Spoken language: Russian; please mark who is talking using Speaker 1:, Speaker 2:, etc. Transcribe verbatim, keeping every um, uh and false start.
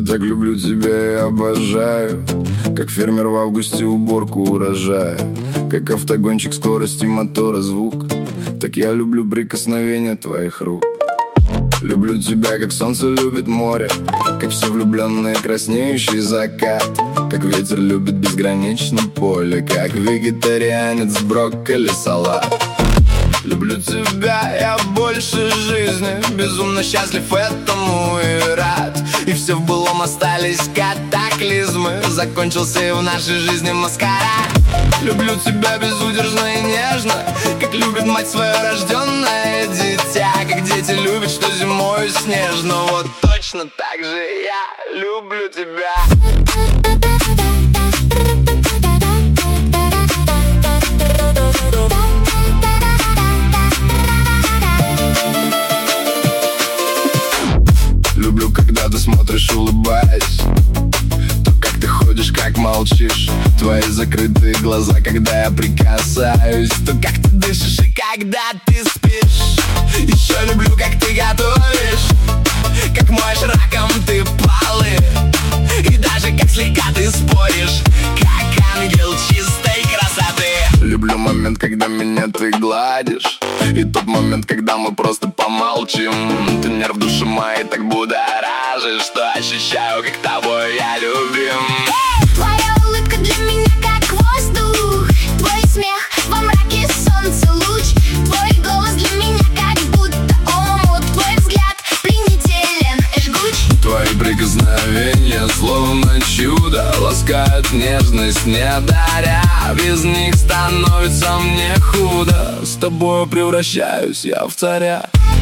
Speaker 1: Так люблю тебя и обожаю, как фермер в августе уборку урожая, как автогонщик скорости мотора звук. Так я люблю прикосновения твоих рук. Люблю тебя, как солнце любит море, как все влюбленные краснеющий закат, как ветер любит безграничное поле, как вегетарианец брокколи салат. Люблю тебя, я больше жизни, безумно счастлив этому и рад. И все в былом остались катаклизмы, закончился и в нашей жизни маскарад. Люблю тебя безудержно и нежно, как любит мать свое рожденное дитя, как дети любят, что зимой снежно. Вот точно так же я люблю тебя. Люблю, когда ты смотришь, улыбаясь, то, как ты ходишь, как молчишь, твои закрытые глаза, когда я прикасаюсь, то, как ты дышишь и когда ты спишь. Еще люблю, как ты готовишь, как моешь раком ты полы, и даже как слегка ты споришь, как ангел чистой красоты. Люблю момент, когда меня ты гладишь, и тот момент, когда мы просто помолчим. Ты нерв души моей так будоражишь, что ощущаю, как тобой я любим.
Speaker 2: Твоя улыбка для меня как воздух, твой смех во мраке солнца луч, твой голос для меня как будто омут, твой взгляд пленителен и жгуч.
Speaker 1: Твои прикосновения словно чудо ласкают нежность, не даря. Без них становится мне худо, с тобой превращаюсь я в царя.